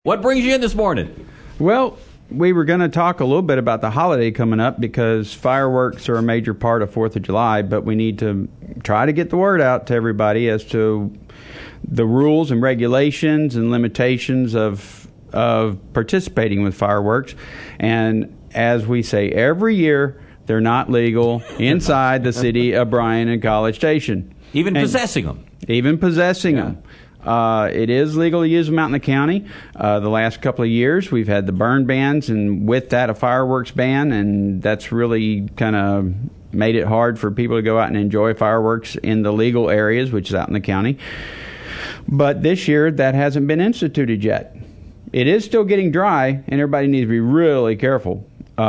What brings you in this morning? Well, we were going to talk a little bit about the holiday coming up because fireworks are a major part of 4th of July, but we need to try to get the word out to everybody as to the rules and regulations and limitations of participating with fireworks. And as we say every year, they're not legal inside the city of Bryan and College Station. Even possessing them. Even possessing them. It is legal to use them out in the county. The last couple of years, we've had the burn bans, and with that, a fireworks ban, and that's really kind of made it hard for people to go out and enjoy fireworks in the legal areas, which is out in the county. But this year, that hasn't been instituted yet. It is still getting dry, and everybody needs to be really careful.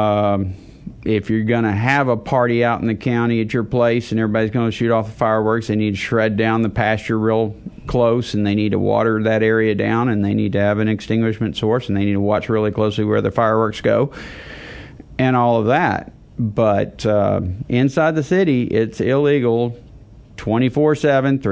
If you're going to have a party out in the county at your place and everybody's going to shoot off the fireworks, they need to shred down the pasture real close, and they need to water that area down, and they need to have an extinguishment source, and they need to watch really closely where the fireworks go and all of that. But inside the city, it's illegal 24/7,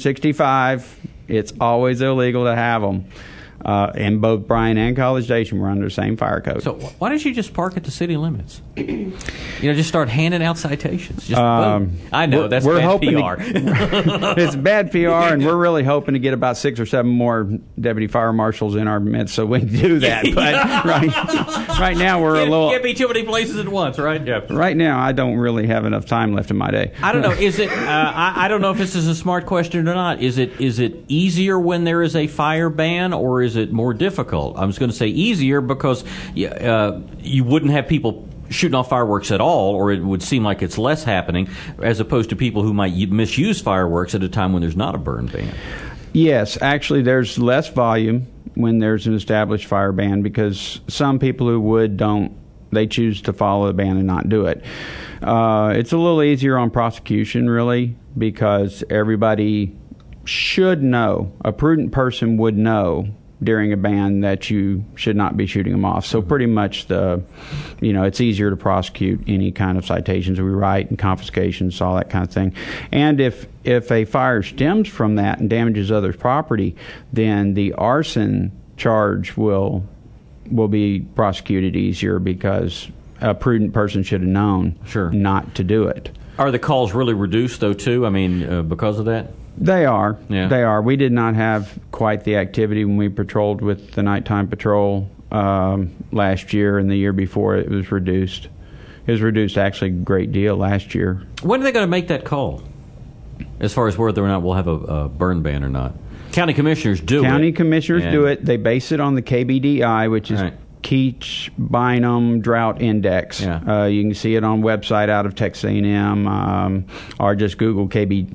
365. It's always illegal to have them. In both Bryan and College Station, we're under the same fire code. So why don't you just park at the city limits? Just start handing out citations. I know, that's bad PR. It's bad PR, and we're really hoping to get about 6 or 7 more deputy fire marshals in our midst so we can do that. But right now, we're a little... Can't be too many places at once, right? Yeah. Right now, I don't really have enough time left in my day. I don't know. Is it? I don't know if this is a smart question or not. Is it easier when there is a fire ban, or is it more difficult? I was going to say easier because you wouldn't have people shooting off fireworks at all, or it would seem like it's less happening, as opposed to people who might misuse fireworks at a time when there's not a burn ban. Yes, actually there's less volume when there's an established fire ban because some people who would they choose to follow the ban and not do it. It's a little easier on prosecution, really, because everybody should know, a prudent person would know during a ban that you should not be shooting them off. So pretty much it's easier to prosecute any kind of citations we write and confiscations, all that kind of thing. And if a fire stems from that and damages others' property, then the arson charge will be prosecuted easier because a prudent person should have known not to do it. Are the calls really reduced, though, too? I mean, because of that? They are. Yeah. They are. We did not have quite the activity when we patrolled with the nighttime patrol last year, and the year before it was reduced. It was reduced actually a great deal last year. When are they going to make that call as far as whether or not we'll have a burn ban or not? County commissioners do it. County commissioners do it. They base it on the KBDI, which is Keach Bynum Drought Index. Yeah. You can see it on website out of Texas A&M or just Google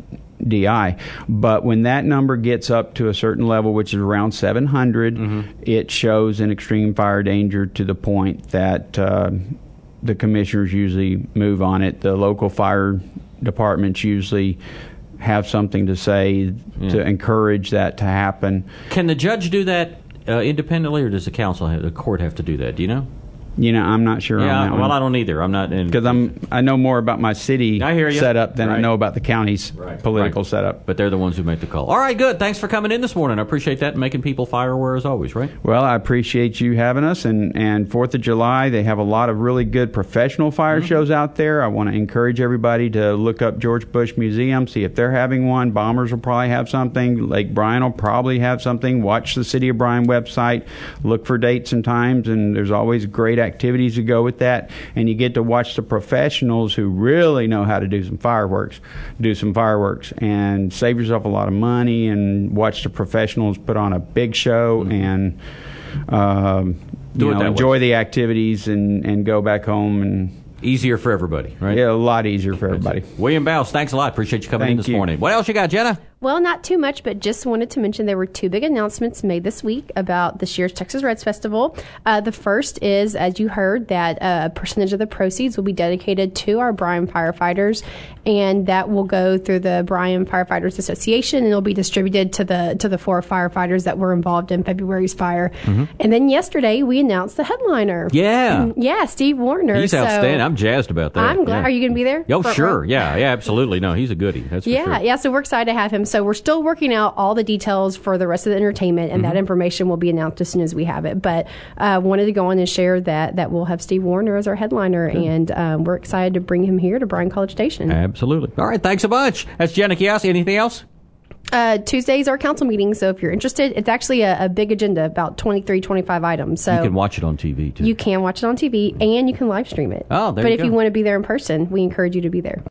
KBDI. But when that number gets up to a certain level, which is around 700, it shows an extreme fire danger to the point that the commissioners usually move on it. The local fire departments usually have something to say to encourage that to happen. Can the judge do that independently, or does the court have to do that? Do you know? I'm not sure on that one. Well, I don't either. I'm not because I know more about my city setup than I know about the county's political setup. But they're the ones who make the call. All right, good. Thanks for coming in this morning. I appreciate that and making people fire aware as always, right? Well, I appreciate you having us. And 4th of July, they have a lot of really good professional fire shows out there. I want to encourage everybody to look up George Bush Museum, see if they're having one. Bombers will probably have something. Lake Bryan will probably have something. Watch the City of Bryan website. Look for dates and times, and there's always great activities to go with that, and you get to watch the professionals who really know how to do some fireworks and save yourself a lot of money, and watch the professionals put on a big show and enjoy the activities and go back home. And easier for everybody, right? Yeah, a lot easier for everybody. William Bowles, thanks a lot. Appreciate you coming in this morning. What else you got, Jenna? Well, not too much, but just wanted to mention there were 2 big announcements made this week about this year's Texas Reds Festival. The first is, as you heard, that a percentage of the proceeds will be dedicated to our Bryan firefighters, and that will go through the Bryan Firefighters Association, and it'll be distributed to the 4 firefighters that were involved in February's fire. And then yesterday, we announced the headliner. Yeah, Steve Warner. He's outstanding. I'm jazzed about that. I'm glad. Are you going to be there? Oh, sure. Yeah, absolutely. No, he's a goodie. That's for sure. Yeah. So we're excited to have him So we're still working out all the details for the rest of the entertainment, and that information will be announced as soon as we have it. But wanted to go on and share that we'll have Steve Warner as our headliner, and we're excited to bring him here to Bryan College Station. Absolutely. All right, thanks a bunch. That's Jenna Kios. Anything else? Tuesday's our council meeting, so if you're interested, it's actually a big agenda, about 25 items. So you can watch it on TV, too. You can watch it on TV, and you can live stream it. Oh, there but you if go. you want to be there in person, we encourage you to be there.